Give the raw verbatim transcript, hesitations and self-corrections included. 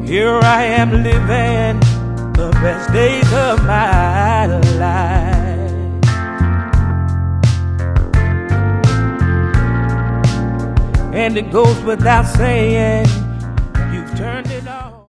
Here I am living the best days of my life. And it goes without saying, you've turned it